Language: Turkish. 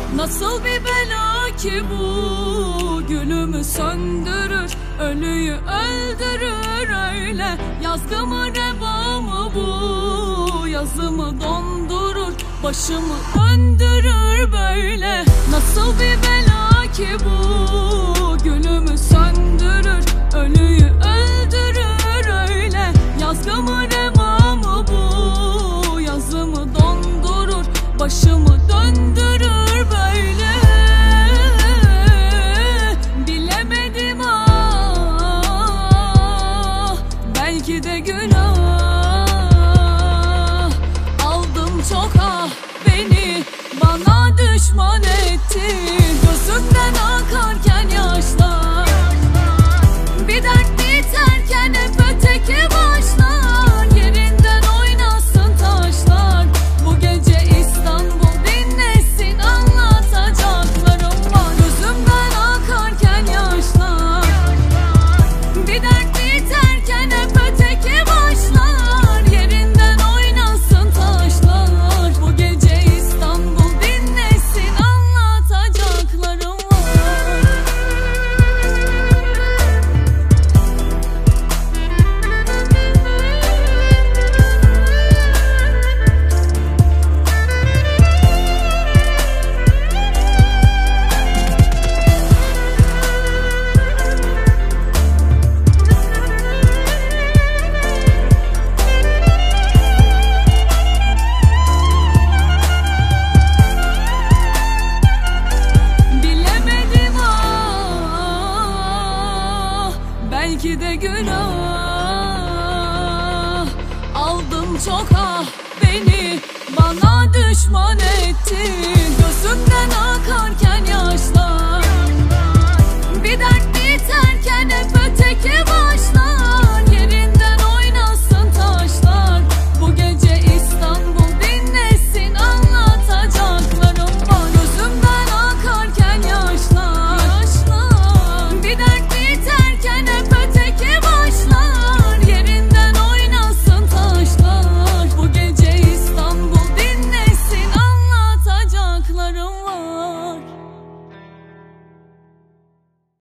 Nasıl bir bela ki bu, gülümü söndürür, ölüyü öldürür öyle. Yazgı mı reva mı bu, yazımı dondurur, başımı döndürür böyle. Nasıl bir bela ki bu, gülümü söndürür, ölüyü öldürür öyle. Yazgı mı reva mı bu, yazımı dondurur, başımı döndürür böyle. Bilemedim ah, belki de günah. Aldım çok ah, beni bana düşman etti. Gözümden akarken yaşlar, bir dert biterken hep öteki başlar. Yerinden oynasın taşlar, bu gece İstanbul dinlesin, anlatacaklarım var. Gözümden akarken yaşlar, bir dert biterken hep öteki başlar. Yerinden oynasın taşlar, bu gece İstanbul dinlesin, anlatacaklarım var. Bilemedim ah, belki de günah. Aldım çok ah, beni bana düşman etti.